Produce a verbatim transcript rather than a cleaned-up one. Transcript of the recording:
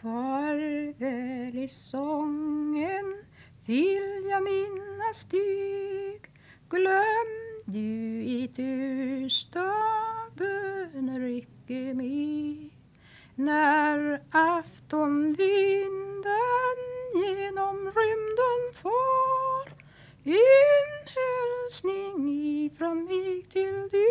Farväl i sången vill jag minnas dig. Glöm du i tysta böner icke mig. När aftonvinden genom rymden far, en hälsning ifrån mig till dig.